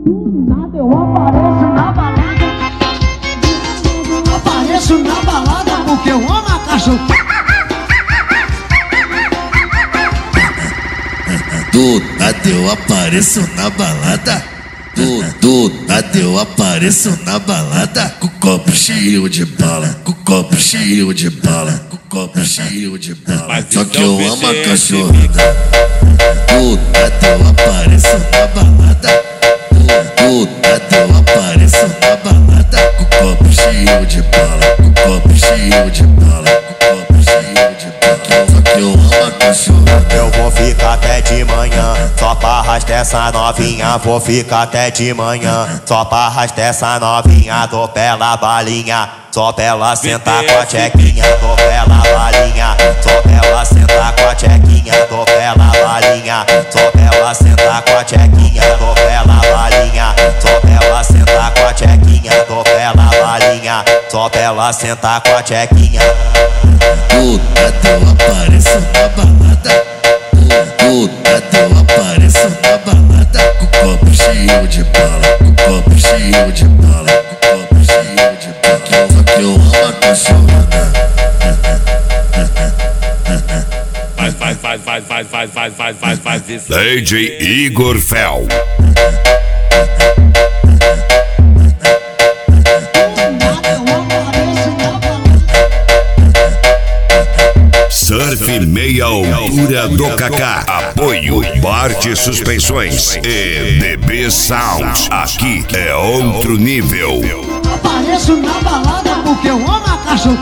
Nada, eu apareço na balada. Eu apareço na balada porque eu amo a cachorro. Do nada eu apareço na balada. Do nada eu apareço na balada. Com copo cheio de bala, com copo cheio de bala, com copo cheio de bala. Só que eu amo a cachorrada. Do nada eu apareço na balada. Do nada eu apareço na balada. Com copo cheio de bala, com copo cheio de bala, com copo cheio de bala. Só que eu amo a cachorrada. Eu vou ficar até de manhã, só pra arrastar essa novinha. Vou ficar até de manhã, só pra arrastar essa novinha. Dou pela balinha, só pra ela sentar com a tchequinha. Dou pela balinha, só pra ela sentar com a tchequinha. Dou pela balinha, só pra ela sentar com a tchequinha. Dou pela balinha, só pra ela sentar com a tchequinha. Dou pela balinha, só pra ela sentar com a tchequinha. Do nada eu apareço na balada. Do nada eu apareço na balada. Com copo cheio de bala, com copo cheio de bala, com copo cheio de bala. Só que eu amo a cachorrada. Faz isso. DJ Igor Fel. Surf meia altura do Kaká. Apoio Bart Suspensões e BB Sound. Aqui é outro nível. Apareço na balada porque eu amo a cachorro.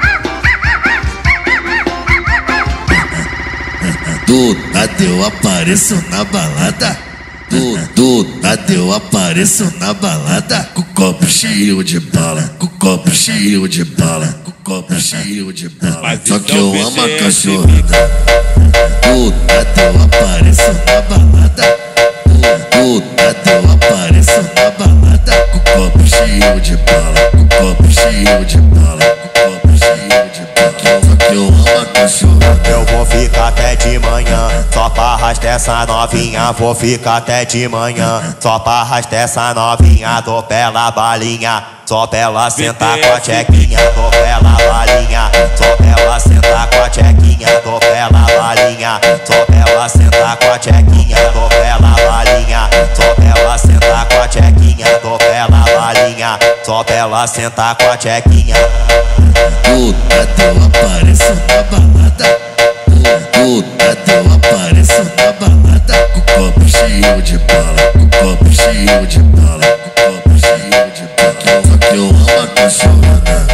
Do nada eu apareço na balada. Do nada eu apareço na balada. Com copo cheio de bala, com copo cheio de bala, com copo cheio de bala. Só que eu amo a cachorrada. Do nada eu apareço na balada. Do nada eu apareço na balada. Com copo cheio de bala, com copo cheio de bala, com copo cheio de bala. Só que eu amo a cachorrada. Eu vou ficar até de manhã, só pra arrastar essa novinha. Vou ficar até de manhã, só pra arrastar essa novinha. Dou pela balinha, só pra ela sentar com a tchequinha. Dou pela balinha, só pra ela sentar com a tchequinha. Dou pela balinha, só pra ela sentar com a tchequinha. Dou pela balinha, só pra ela sentar com a tchequinha. Dou pela balinha, só pra ela sentar com a tchequinha. Do nada eu apareço na balada. Do nada eu apareço na balada. Com copo cheio de bala, com copo cheio de bala, com copo cheio de bala. Só que eu amo a cachorrada.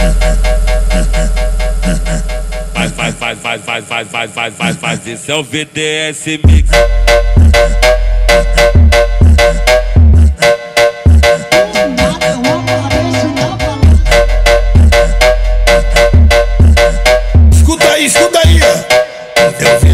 Faz isso é o VDS Mix. Escuta aí, escuta aí. Eu